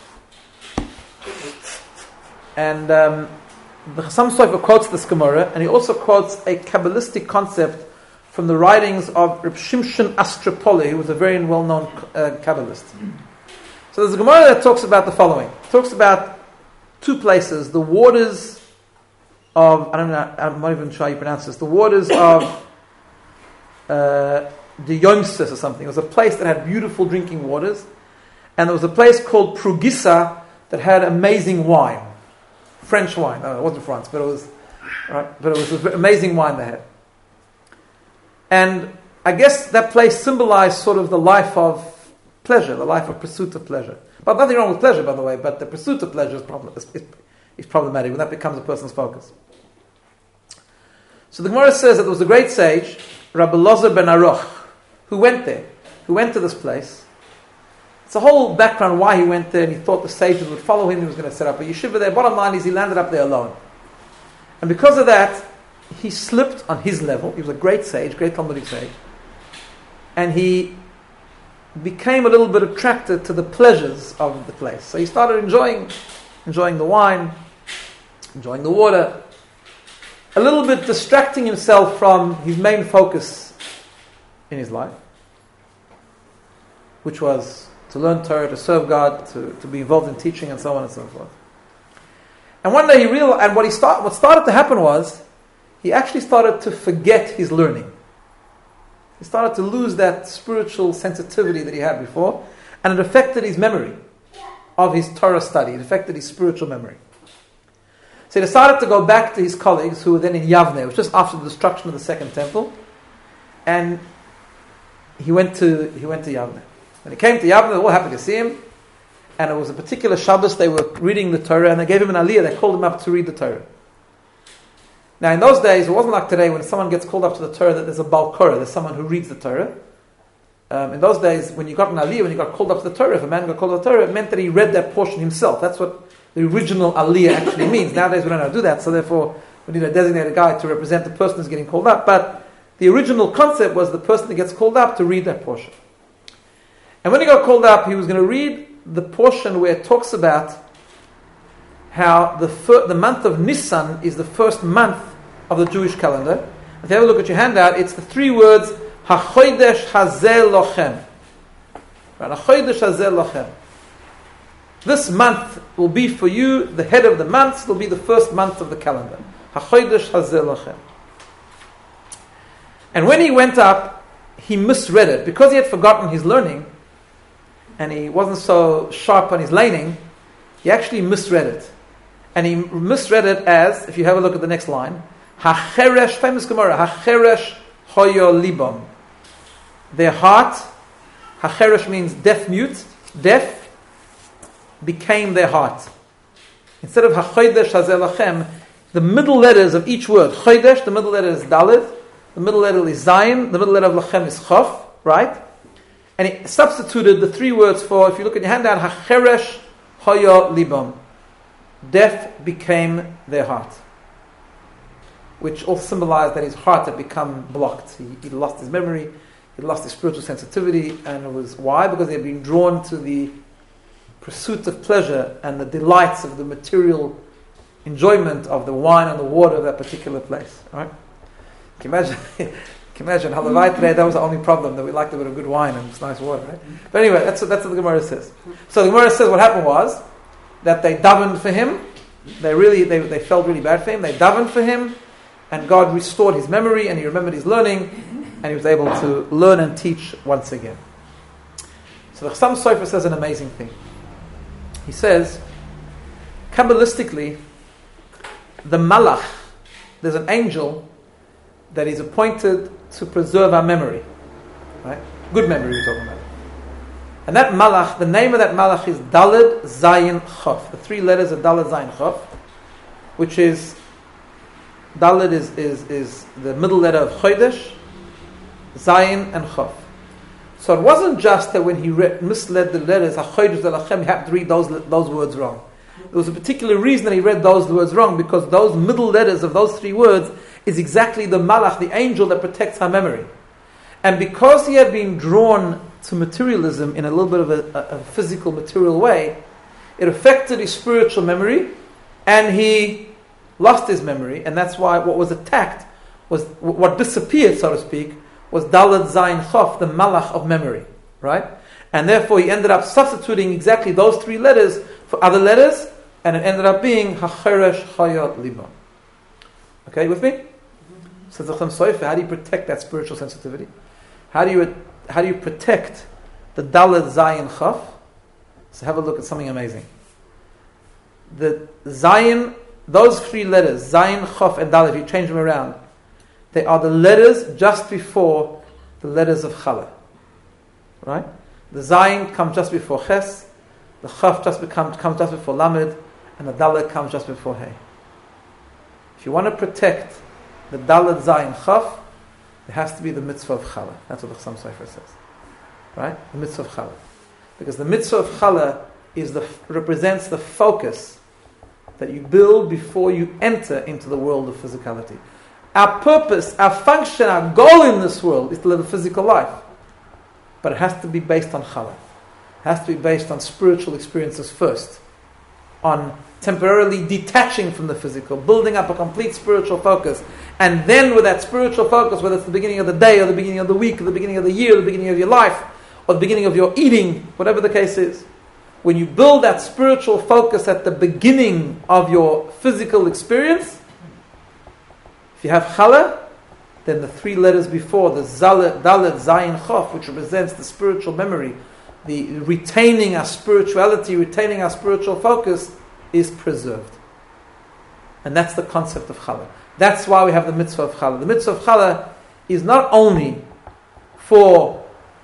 And the Chassam Sofer quotes this Gemara, and he also quotes a Kabbalistic concept from the writings of Reb Shimshon Astropoli, who was a very well-known Kabbalist. So there's a Gemara that talks about the following. It talks about two places, the waters of, I'm not even sure how you pronounce this, the waters of the Yomsis or something. It was a place that had beautiful drinking waters, and there was a place called Prugissa that had amazing wine. French wine. No, it wasn't France, but it was right. But it was amazing wine they had. And I guess that place symbolized sort of the life of pleasure, the life of pursuit of pleasure. But nothing wrong with pleasure, by the way, but the pursuit of pleasure is problematic when that becomes a person's focus. So the Gemara says that there was a great sage, Rabbi Elazar ben Aruch, who went there, who went to this place. It's a whole background why he went there, and he thought the sages would follow him, he was going to set up a yeshiva there. Bottom line is he landed up there alone. And because of that, he slipped on his level. He was a great sage, great Talmudic sage. And he became a little bit attracted to the pleasures of the place. So he started enjoying the wine, enjoying the water, a little bit distracting himself from his main focus in his life, which was to learn Torah, to serve God, to be involved in teaching, and so on and so forth. And one day he realized, and what started to happen was, he actually started to forget his learning. He started to lose that spiritual sensitivity that he had before, and it affected his memory of his Torah study. It affected his spiritual memory. So he decided to go back to his colleagues who were then in Yavne. It was just after the destruction of the Second Temple, and he went to Yavne. When he came to Yavne, they were all happy to see him, and it was a particular Shabbos. They were reading the Torah, and they gave him an aliyah. They called him up to read the Torah. Now, in those days, it wasn't like today when someone gets called up to the Torah that there's a Baal Korah, there's someone who reads the Torah. In those days, when you got an aliyah, when you got called up to the Torah, if a man got called up to the Torah, it meant that he read that portion himself. That's what the original aliyah actually means. Nowadays, we don't know how to do that, so therefore, we need a designated guy to represent the person who's getting called up. But the original concept was the person that gets called up to read that portion. And when he got called up, he was going to read the portion where it talks about how the month of Nisan is the first month of the Jewish calendar. If you have a look at your handout, it's the three words, HaChodesh Hazeh Lochem. Right, HaChodesh Hazeh Lochem. This month will be for you, the head of the months, will be the first month of the calendar. HaChodesh Hazeh Lochem. And when he went up, he misread it. Because he had forgotten his learning, and he wasn't so sharp on his laning, he actually misread it. And he misread it as, if you have a look at the next line, HaCheresh, famous Gemara, HaCheresh Hoyo Libam. Their heart, HaCheresh means deaf-mute, deaf, became their heart. Instead of HaChodesh Hazeh Lachem, the middle letters of each word, Chodesh, the middle letter is Dalet, the middle letter is Zayin, the middle letter of Lachem is Chof, right? And he substituted the three words for, if you look at your handout, HaCheresh Hoyo Libam. Deaf became their heart. Which also symbolized that his heart had become blocked. He lost his memory, he lost his spiritual sensitivity, and it was why? Because he had been drawn to the pursuit of pleasure and the delights of the material enjoyment of the wine and the water of that particular place. Right? Can you imagine how the light today, that was the only problem, that we liked a bit of good wine and it's nice water, right? But anyway, that's what the Gemara says. So the Gemara says what happened was that they davened for him. They felt really bad for him. They davened for him, and God restored his memory, and he remembered his learning, and he was able to learn and teach once again. So the Chassam Sofer says an amazing thing. He says, Kabbalistically, the Malach, there's an angel that is appointed to preserve our memory. Right? Good memory we're talking about. And that Malach, the name of that Malach is Daled Zayin Chof. The three letters of Daled Zayin Chof, which is Daled is the middle letter of Chodesh, Zayin and Chof. So it wasn't just that when he misled the letters, HaChodesh Zalachem, he happened to read those words wrong. There was a particular reason that he read those words wrong, because those middle letters of those three words is exactly the Malach, the angel that protects our memory. And because he had been drawn to materialism in a little bit of a physical, material way, it affected his spiritual memory, and he lost his memory, and that's why what was attacked, was what disappeared, so to speak, was Dalet Zayin Chof, the Malach of memory, right? And therefore he ended up substituting exactly those three letters for other letters, and it ended up being HaCheresh Chayot Libo. Okay, with me? So how do you protect that spiritual sensitivity? How do you protect the Dalet Zayin Chof? So have a look at something amazing. The Zayin, those three letters, Zayin, Chof, and Dalet, if you change them around, they are the letters just before the letters of Chala. Right? The Zayin comes just before Ches, the Chof comes just before Lamed, and the Dalet comes just before Hey. If you want to protect the Dalet Zayin Chof, it has to be the mitzvah of Chala. That's what the Chassam Sofer says. Right? The mitzvah of Chala. Because the mitzvah of Chala represents the focus that you build before you enter into the world of physicality. Our purpose, our function, our goal in this world is to live a physical life. But it has to be based on Chala. It has to be based on spiritual experiences first. On temporarily detaching from the physical, building up a complete spiritual focus. And then with that spiritual focus, whether it's the beginning of the day, or the beginning of the week, or the beginning of the year, or the beginning of your life, or the beginning of your eating, whatever the case is, when you build that spiritual focus at the beginning of your physical experience, if you have Chala, then the three letters before, the Dalet, Zayin, Chof, which represents the spiritual memory, the retaining our spirituality, retaining our spiritual focus, is preserved. And that's the concept of Chala. That's why we have the mitzvah of Chala. The mitzvah of Chala is not only for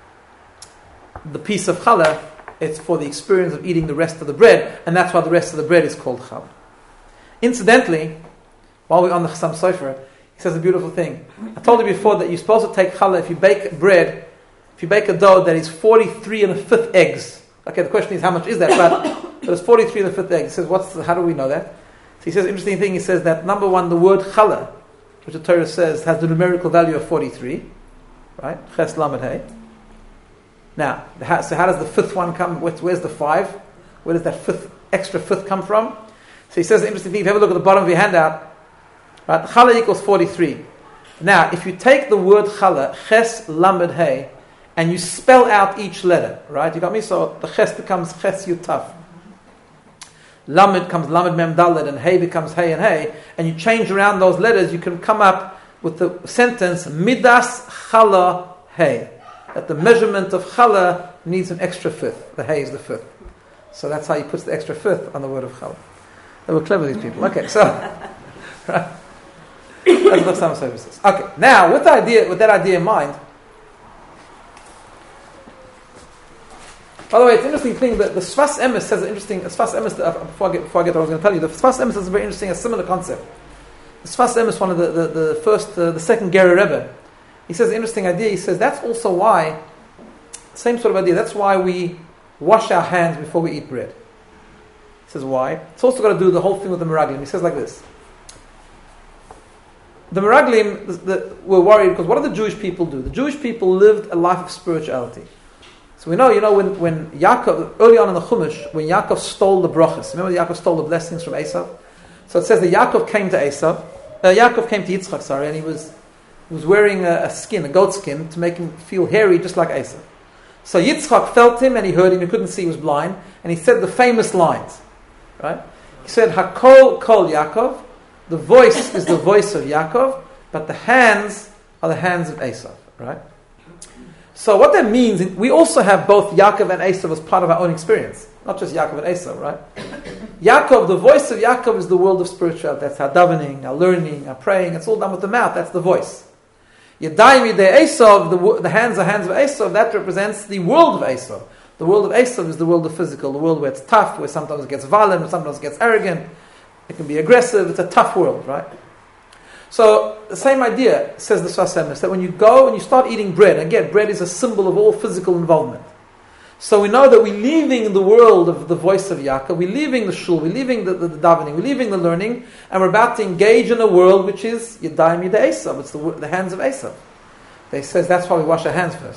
the piece of Chala, it's for the experience of eating the rest of the bread, and that's why the rest of the bread is called Chala. Incidentally, while we're on the Chassam Sofer, he says a beautiful thing. I told you before that you're supposed to take Chala if you bake bread, if you bake a dough that is 43 1/5 eggs. Okay, the question is how much is that? But it's 43 1/5 eggs. He says, how do we know that? So he says an interesting thing. He says that number one, the word Chala, which the Torah says has the numerical value of 43, right? Ches Lamed Hey. Now, so how does the fifth one come? Where's the 5? Where does that extra fifth come from? So he says an interesting thing. If you have a look at the bottom of your handout, right? Chala equals 43. Now, if you take the word Chala, Ches Lamed Hey, and you spell out each letter, right? You got me? So the Ches becomes Ches Yutaf. Lamed becomes Lamed Mem Dalet, and Hey becomes Hey and Hey, and you change around those letters, you can come up with the sentence Midas Chala Hey. That the measurement of Chala needs an extra fifth. The Hey is the fifth. So that's how he puts the extra fifth on the word of Chala. They were clever, these people. Okay, so right. That's what some services. Okay, now with that idea in mind. By the way, it's an interesting thing that the Sfas Emes says an interesting. Sfas Emes, before I get what I was going to tell you, the Sfas Emes is a very interesting, a similar concept. The Sfas Emes, one of the second Gerer Rebbe, he says an interesting idea. He says that's also why, same sort of idea. That's why we wash our hands before we eat bread. He says why? It's also got to do the whole thing with the Meraglim. He says like this. The Meraglim were worried because what did the Jewish people do? The Jewish people lived a life of spirituality. So we know, when Yaakov, early on in the Chumash, when Yaakov stole the brachas, remember Yaakov stole the blessings from Esav? So it says that Yaakov came to Yitzchak, and he was wearing a skin, a goat skin, to make him feel hairy just like Esav. So Yitzchak felt him and he heard him, he couldn't see, he was blind, and he said the famous lines, right? He said, Hakol Kol Yaakov, the voice is the voice of Yaakov, but the hands are the hands of Esav, right? So what that means, we also have both Yaakov and Esav as part of our own experience. Not just Yaakov and Esav, right? Yaakov, the voice of Yaakov is the world of spirituality. That's our davening, our learning, our praying. It's all done with the mouth. That's the voice. Yadayim Yidei Esav, the hands are hands of Esav. That represents the world of Esav. The world of Esav is the world of physical. The world where it's tough, where sometimes it gets violent, sometimes it gets arrogant. It can be aggressive. It's a tough world, right? So the same idea, says the Sfas Emes, that when you go and you start eating bread, again, bread is a symbol of all physical involvement. So we know that we're leaving the world of the voice of Yaakov, we're leaving the shul, we're leaving the davening, we're leaving the learning, and we're about to engage in a world which is Yadayim Yidei Esav, it's the hands of Esav. They says that's why we wash our hands first.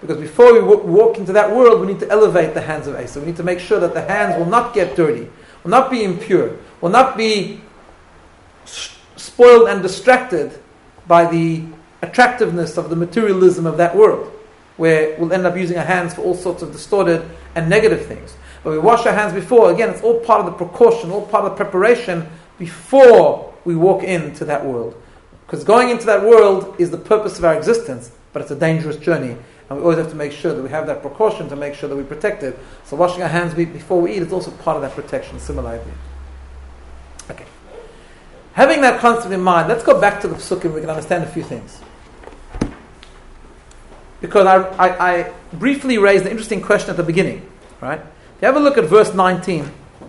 Because before we walk into that world, we need to elevate the hands of Esav. We need to make sure that the hands will not get dirty, will not be impure, will not be spoiled and distracted by the attractiveness of the materialism of that world, where we'll end up using our hands for all sorts of distorted and negative things. But we wash our hands before. Again, it's all part of the precaution, all part of the preparation before we walk into that world. Because going into that world is the purpose of our existence, but it's a dangerous journey. And we always have to make sure that we have that precaution to make sure that we protect it. So washing our hands before we eat is also part of that protection, similar idea. Okay. Having that concept in mind, let's go back to the Psukim. We can understand a few things. Because I briefly raised an interesting question at the beginning. Right? If you have a look at verse 19,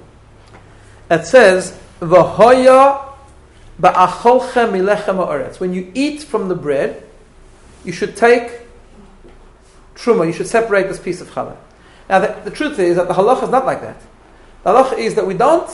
it says, V'hoya ba'acholchem milechem ha'oretz. When you eat from the bread, you should take truma, you should separate this piece of challah. Now the truth is that the halacha is not like that. The halacha is that we don't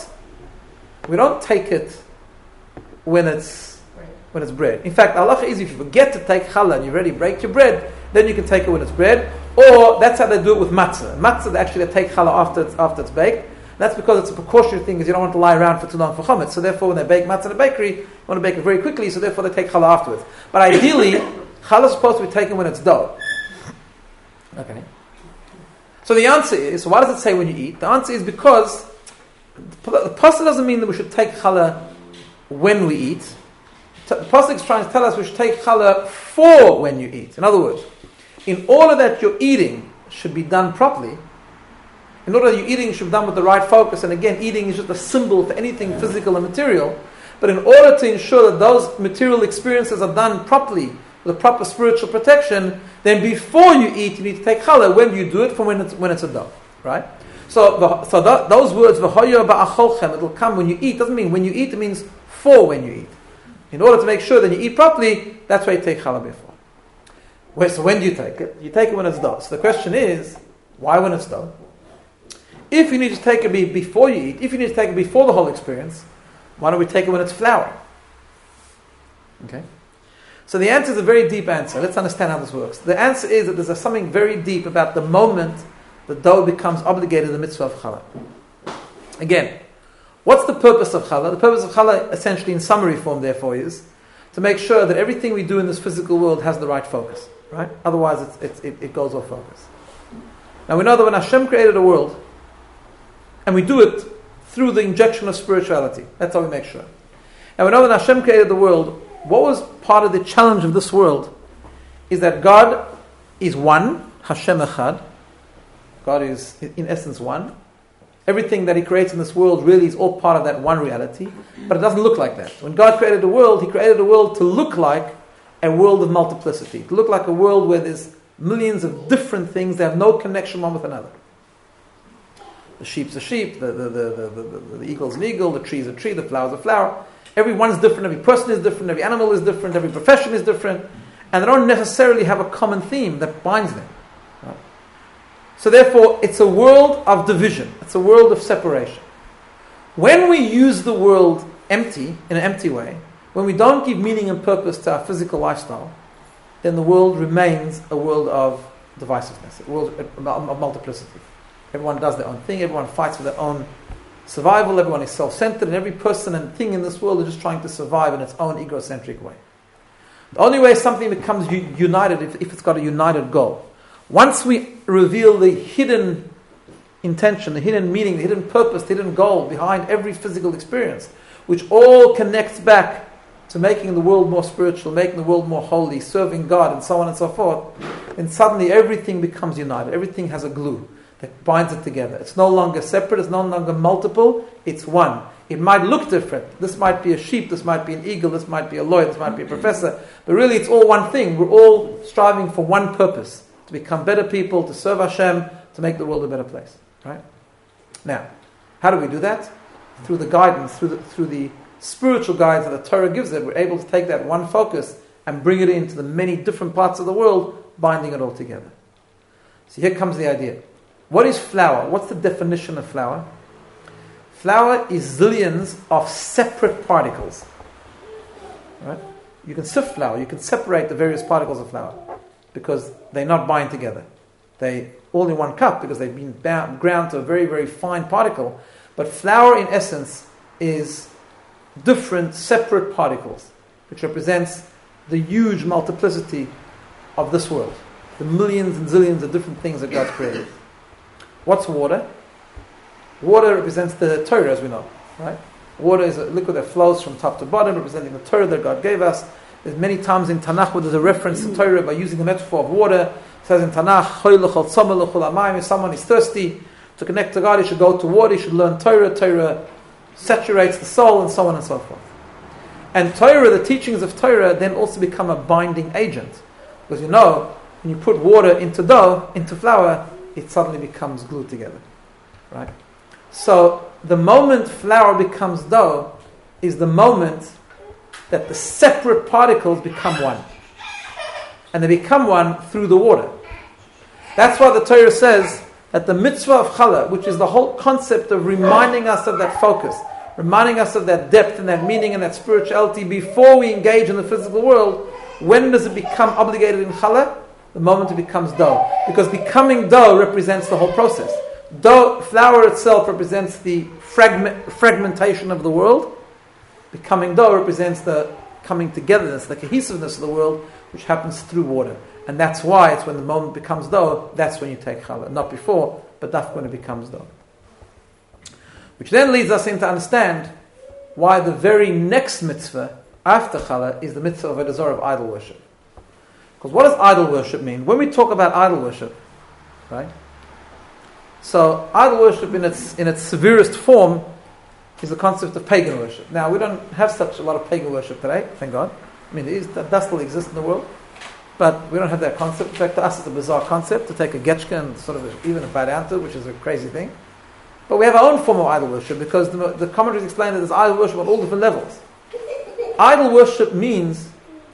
take it when it's bread. In fact, the halacha is if you forget to take challah and you already break your bread, then you can take it when it's bread. Or that's how they do it with matzah. Matzah, they take challah after it's baked. That's because it's a precautionary thing, because you don't want to lie around for too long for chametz. So therefore, when they bake matzah in a bakery, you want to bake it very quickly. So therefore, they take challah afterwards. But ideally, challah is supposed to be taken when it's dough. Okay. So the answer is, so why does it say when you eat? The answer is because the pasuk doesn't mean that we should take challah when we eat. The pasuk is trying to tell us we should take challah for when you eat. In other words, in order that your eating should be done properly, in order that your eating should be done with the right focus, and again, eating is just a symbol for anything physical and material, but in order to ensure that those material experiences are done properly, with the proper spiritual protection, then before you eat, you need to take challah. When do you do it? From when it's a dough, right? So those words, v'hoya ba'acholchem, it'll come when you eat. Doesn't mean when you eat, it means for when you eat. In order to make sure that you eat properly, that's why you take challah before. So when do you take it? You take it when it's dough. So the question is, why when it's dough? If you need to take it before you eat, if you need to take it before the whole experience, why don't we take it when it's flour? Okay? So the answer is a very deep answer. Let's understand how this works. The answer is that there's something very deep about the moment the dough becomes obligated to the mitzvah of challah. Again, what's the purpose of challah? The purpose of challah, essentially in summary form, therefore, is to make sure that everything we do in this physical world has the right focus. Right? Otherwise, it goes off focus. Now we know that when Hashem created a world, and we do it through the injection of spirituality. That's how we make sure. And we know that Hashem created the world. What was part of the challenge of this world is that God is one, Hashem Echad. God is, in essence, one. Everything that He creates in this world really is all part of that one reality. But it doesn't look like that. When God created the world, He created the world to look like a world of multiplicity. To look like a world where there's millions of different things that have no connection one with another. The sheep's a sheep, the eagle's an eagle, the tree's a tree, the flower's a flower. Everyone's different, every person is different, every animal is different, every profession is different, and they don't necessarily have a common theme that binds them. Right? So therefore, it's a world of division. It's a world of separation. When we use the world empty, in an empty way, when we don't give meaning and purpose to our physical lifestyle, then the world remains a world of divisiveness, a world of multiplicity. Everyone does their own thing, everyone fights for their own survival, everyone is self-centered, and every person and thing in this world is just trying to survive in its own egocentric way. The only way something becomes united if it's got a united goal. Once we reveal the hidden intention, the hidden meaning, the hidden purpose, the hidden goal behind every physical experience, which all connects back to making the world more spiritual, making the world more holy, serving God, and so on and so forth, then suddenly everything becomes united. Everything has a glue that binds it together. It's no longer separate, it's no longer multiple, it's one. It might look different. This might be a sheep, this might be an eagle, this might be a lawyer, this might be a professor, but really it's all one thing. We're all striving for one purpose, to become better people, to serve Hashem, to make the world a better place. Right? Now, how do we do that? Through the guidance, through the spiritual guidance that the Torah gives it, we're able to take that one focus and bring it into the many different parts of the world, binding it all together. So here comes the idea. What is flour? What's the definition of flour? Flour is zillions of separate particles. Right? You can sift flour, you can separate the various particles of flour. because they're not bind together. They all in one cup because they've been ground to a very, very fine particle. But flour, in essence, is different, separate particles, which represents the huge multiplicity of this world, the millions and zillions of different things that God's created. What's water? Water represents the Torah, as we know, right? Water is a liquid that flows from top to bottom, representing the Torah that God gave us. There's many times in Tanakh where there's a reference to Torah by using the metaphor of water. It says in Tanakh, if someone is thirsty, to connect to God, he should go to water, he should learn Torah. Torah saturates the soul, and so on and so forth. And Torah, the teachings of Torah, then also become a binding agent. Because you know, when you put water into dough, into flour, it suddenly becomes glued together. Right? So, the moment flour becomes dough is the moment that the separate particles become one. And they become one through the water. That's why the Torah says that the mitzvah of challah, which is the whole concept of reminding us of that focus, reminding us of that depth and that meaning and that spirituality before we engage in the physical world, when does it become obligated in challah? The moment it becomes dough. Because becoming dough represents the whole process. Dough, flour itself represents the fragmentation of the world. Becoming dough represents the coming togetherness, the cohesiveness of the world, which happens through water. And that's why it's when the moment becomes dough, that's when you take challah. Not before, but that's when it becomes dough. Which then leads us in to understand why the very next mitzvah after challah is the mitzvah of Avodah Zarah, of idol worship. Because what does idol worship mean? When we talk about idol worship, right? So idol worship in its severest form is the concept of pagan worship. Now, we don't have such a lot of pagan worship today, thank God. I mean, that does still exist in the world. But we don't have that concept. In fact, to us it's a bizarre concept to take a getchka and sort of even bow down to it, which is a crazy thing. But we have our own form of idol worship because the commentaries explain that there's idol worship on all different levels. Idol worship is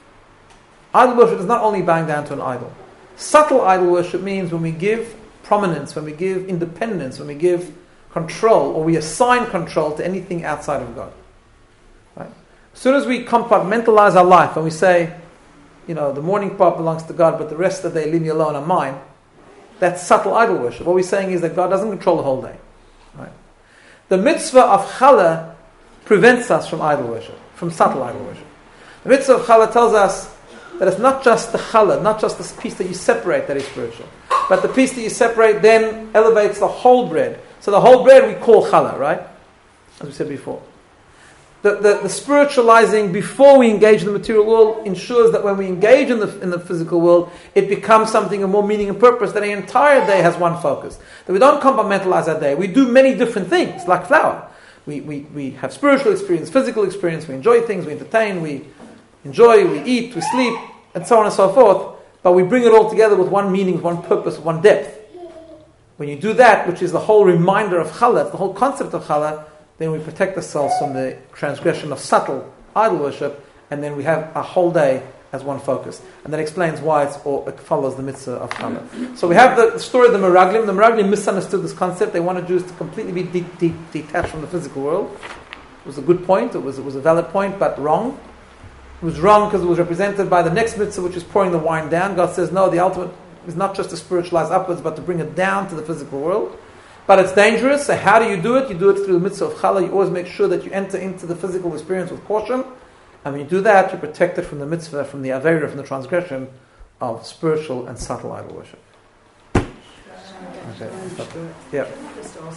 not only bowing down to an idol. Subtle idol worship means when we give prominence, when we give independence, when we give control, or we assign control to anything outside of God. Right? As soon as we compartmentalize our life and we say, the morning part belongs to God, but the rest of the day, leave me alone, are mine, that's subtle idol worship. What we're saying is that God doesn't control the whole day. Right? The mitzvah of challah prevents us from idol worship, from subtle idol worship. The mitzvah of challah tells us that it's not just the challah, not just this piece that you separate that is spiritual, but the piece that you separate then elevates the whole bread. So the whole bread we call challah, right? As we said before. The spiritualizing before we engage in the material world ensures that when we engage in the physical world, it becomes something of more meaning and purpose, that the entire day has one focus. That we don't compartmentalize our day. We do many different things, like flour. We have spiritual experience, physical experience, we enjoy things, we entertain, we enjoy, we eat, we sleep, and so on and so forth, but we bring it all together with one meaning, one purpose, one depth. When you do that, which is the whole reminder of challah, the whole concept of challah, then we protect ourselves from the transgression of subtle idol worship, and then we have a whole day as one focus. And that explains why it follows the mitzvah of challah. So we have the story of the Meraglim. The Meraglim misunderstood this concept. They wanted Jews to completely be detached from the physical world. It was a good point. It was a valid point, but wrong. It was wrong because it was represented by the next mitzvah, which is pouring the wine down. God says, no, the ultimate is not just to spiritualize upwards, but to bring it down to the physical world. But it's dangerous. So how do you do it? You do it through the mitzvah of challah. You always make sure that you enter into the physical experience with caution. And when you do that, you're protected from the mitzvah, from the aveira, from the transgression of spiritual and subtle idol worship. Okay. Yeah.